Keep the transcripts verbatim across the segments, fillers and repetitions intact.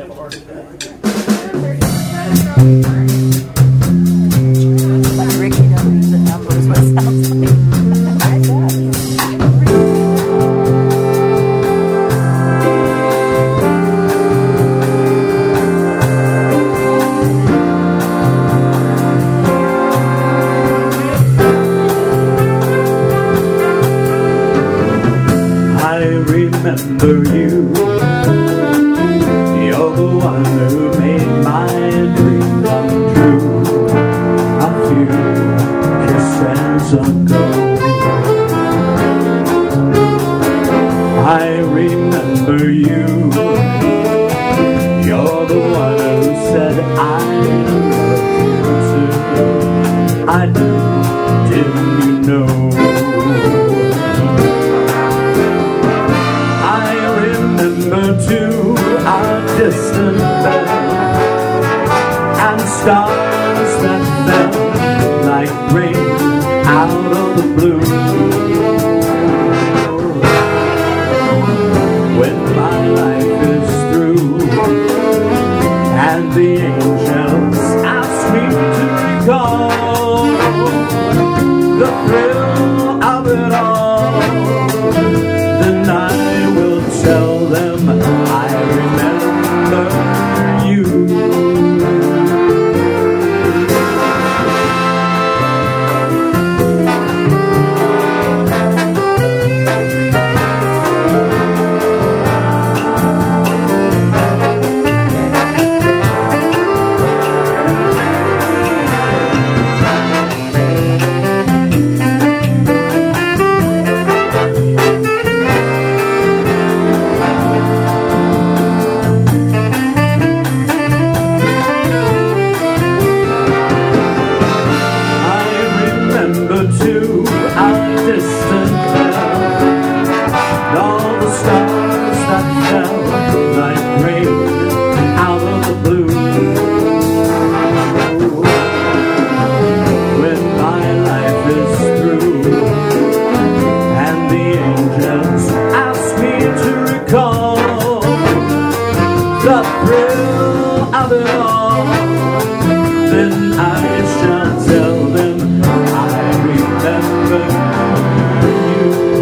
Ricky knows the numbers, what it sounds like. Remember you, you're the one who made my dream come true a few kisses ago. I remember you, you're the one who said I love you too. I do, didn't you know? To our distant bell and stars that fell like rain out of the blue. When my life is through and the angels ask me to recall the thrill of it all, then I will tell them I remember you. To our distant bell and all the stars that fell like rain out of the blue. When my life is through and the angels ask me to recall the thrill of it all, then I shall tell them remember you.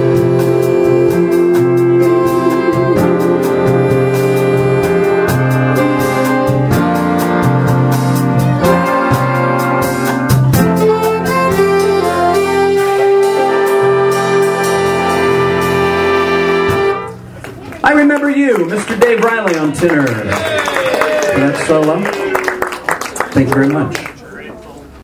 I remember you, Mister Dave Riley on tenor. That solo. Thank you very much.